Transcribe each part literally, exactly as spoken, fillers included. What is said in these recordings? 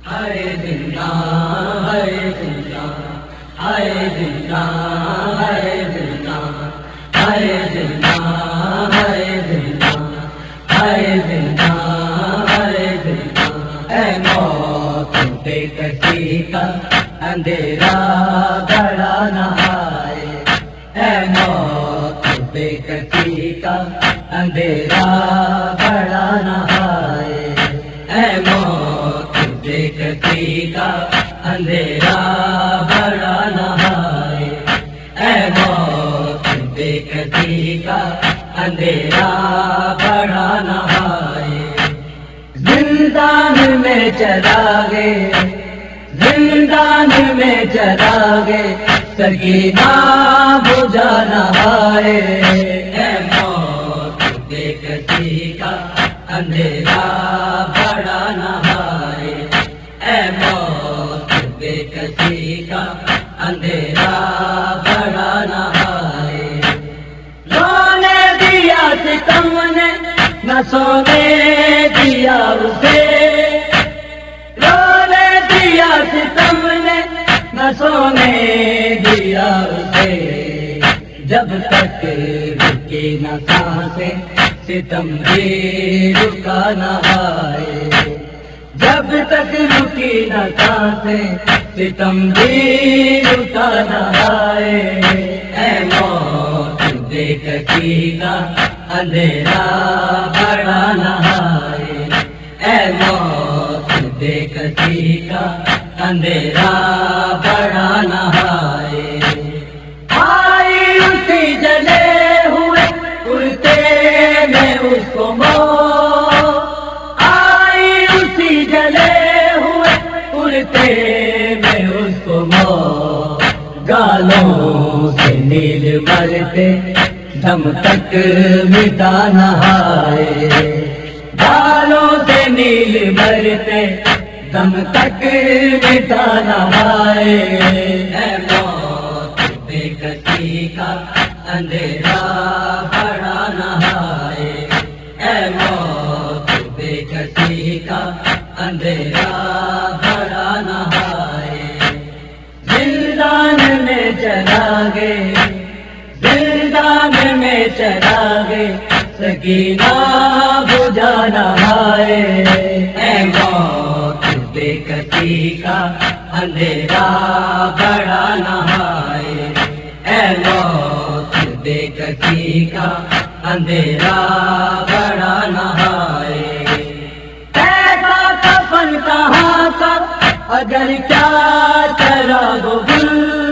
ہائے زندہ ہائے زندہ ہائے زندہ ہائے زندہ ہائے زندہ ہائے زندہ ہائے زندہ ہائے زندہ اے موت بے کسی کا اندھیرا بڑا نہ آئے، اے موت بے کسی کا اندھیرا بڑا نہ آئے، اے موت بے کسی کا اندھیرا بڑا نہ آئے، اے موت بے کسی کا اندھیرا بڑا نہ آئے۔ زندان میں چلا گے زندان میں چلا گے سکینہ بجھا نہ آئے، اے موت بے کسی کا اندھیرا بڑا نہ آئے، اے موت بے کسی کا اندھیرا بڑا نہ آئے۔ رونے دیا ستم نے نہ سونے دیا اسے، رونے دیا ستم نے نہ سونے دیا اسے، جب تک رکی نہ سانسیں ستم بھی رکا نہ آئے، جب تک رکی نہ سانسیں ستم بھی رکا نہ آئے، اے موت بے کسی کا اندھیرا بڑا نہ آئے، اے موت بے کسی کا اندھیرا بڑا نہ آئے۔ آئی اسی جلے ہوئے اڑتے میں اس کو موت، آئی اسی جلے ہوئے اڑتے میں اس کو موت، گالوں سے نیل مرتے دم تک مٹا نہ آئے، گالوں سے نیل مرتے دم تک مٹا نہ آئے، اے موت بے کسی کا اندھیرا بڑا نہ آئے، اے موت بے کسی کا اندھیرا بڑا نہ آئے۔ زندان میں چلا گے زندان میں چلا گے سکینہ بجھا نہ آئے، اے موت بے کسی کا اندھیرا بڑا نہ آئے، اے موت بے کسی کا اندھیرا بڑا نہ آئے۔ ایسا کفن کہاں کا اگر کیا چراغ گل،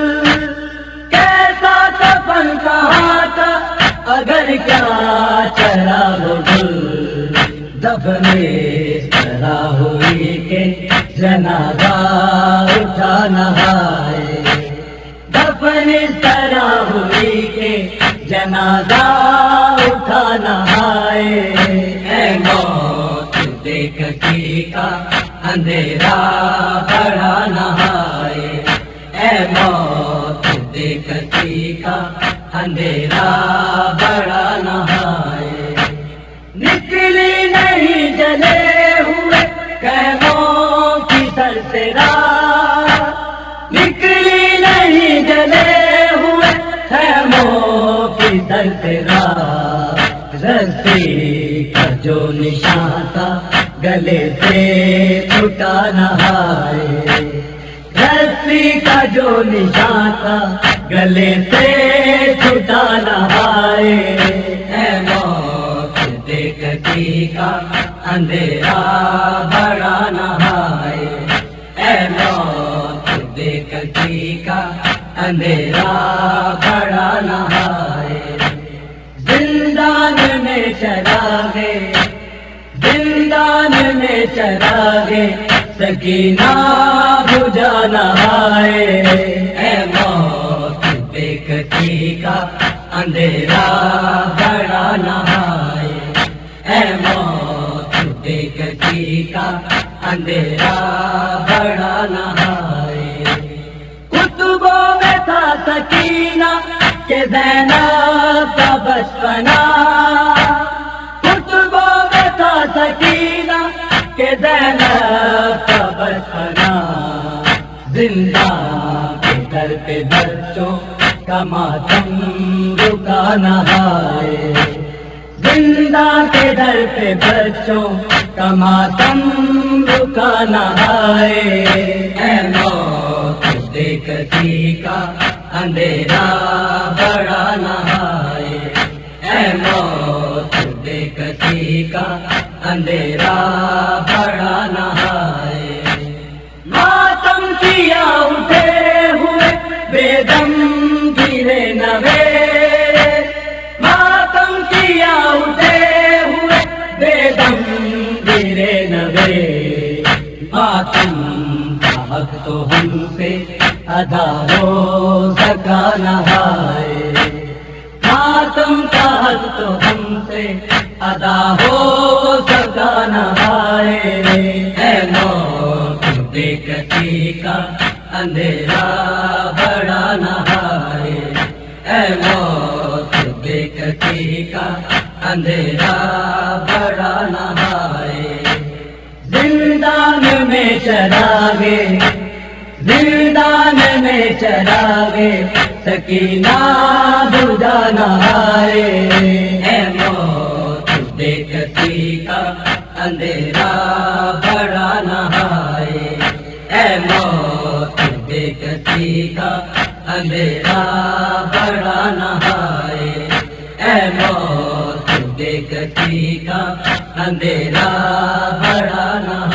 کیسا کفن کہاں کا اگر کیا چراغ گل، دفن اس طرح ہوئی کہ جنازہ اٹھا نہ آئے، دفن اس طرح ہوئی کہ جنازہ اٹھا نہ آئے، اے موت بے کسی کا اندھیرا بڑا نہ آئے، اے موت بے کسی کا اندھیرا بڑا نہ آئے۔ نکلی نہیں جلے ہوئے خیموں کی سرسراہ، نکلی نہیں جلے ہوئے خیموں کی سرسراہ، رسی کا جو نشان تھا گلے سے چھٹا نہ آئے، رسی کا جو نشان تھا گلے سے چھٹا نہ آئے، اے موت بے کسی کا اندھیرا بڑا نہ آئے، اے موت بے کسی کا اندھیرا بڑا نہ آئے۔ زندان میں چلا گے زندان میں چلا گے سکینہ بجھا نہ آئے، اے موت بے کسی کا اندھیرا بڑا نہ آئے، اے موت بے کسی کا اندھیرا بڑا نہ آئے۔ کتبوں میں تھا سکینہ کہ زینب کا بچپنا، کتبوں میں تھا سکینہ کہ زینب کا بچپنا، پہ بچوں کا ماتم رکا نہ ہے، زندہ کے در پہ بچوں کا ماتم رکا نہ ہے، اے موت بے کسی کا اندھیرا بڑا نہ ہے، اے موت بے کسی کا اندھیرا بڑا نہ ہے، ماتم کیا اٹھے ہوئے بے دم گرے نوے، ماتم کیا اٹھے ہوئے بے دم گرے نوے، ماتم کا حق تو ہم سے ادا ہو سکا نہ ہے، ماتم کا حق تو ہم سے ادا ہو سکا نہ ہے، اے موت بے کسی کا اندھیرا بڑا نہ ہے، اے موت بے کسی کا اندھیرا بڑا نہ ہے، زندان میں چراغے زندان میں چراغے سکینہ بجھا نہ ہے، اے موت بے کسی کا اندھیرا بڑا نہ ہے، اے موت بے کسی کا اندھیرا بڑا نہ ہے، اے موت بے کسی کا اندھیرا بڑا نہ